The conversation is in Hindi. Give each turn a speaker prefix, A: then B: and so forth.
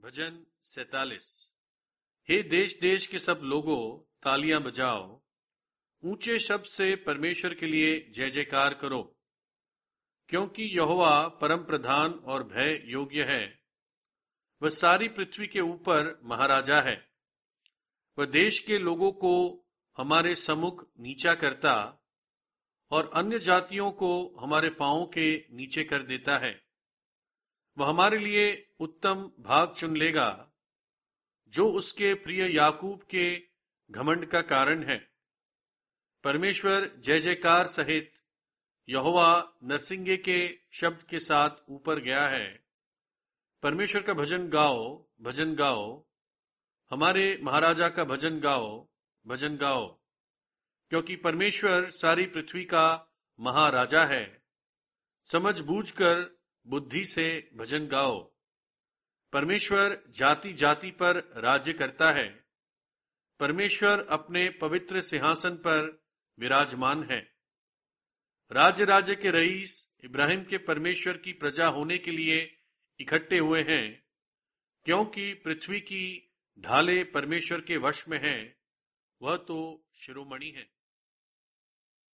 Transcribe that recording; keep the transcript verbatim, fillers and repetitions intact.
A: भजन सैतालीस। हे देश देश के सब लोगों, तालियां बजाओ, ऊंचे शब्द से परमेश्वर के लिए जय जयकार करो, क्योंकि यहोवा परम प्रधान और भय योग्य है। वह सारी पृथ्वी के ऊपर महाराजा है। वह देश के लोगों को हमारे सम्मुख नीचा करता और अन्य जातियों को हमारे पांवों के नीचे कर देता है। वह हमारे लिए उत्तम भाग चुन लेगा, जो उसके प्रिय याकूब के घमंड का कारण है। परमेश्वर जय जयकार सहित यहोवा नरसिंगे के शब्द के साथ ऊपर गया है। परमेश्वर का भजन गाओ, भजन गाओ, हमारे महाराजा का भजन गाओ, भजन गाओ, क्योंकि परमेश्वर सारी पृथ्वी का महाराजा है। समझ बूझकर बुद्धि से भजन गाओ। परमेश्वर जाति जाति पर राज्य करता है। परमेश्वर अपने पवित्र सिंहासन पर विराजमान है। राज्य राज्य के रईस इब्राहिम के परमेश्वर की प्रजा होने के लिए इकट्ठे हुए हैं, क्योंकि पृथ्वी की ढाले परमेश्वर के वश में हैं। वह तो शिरोमणि है।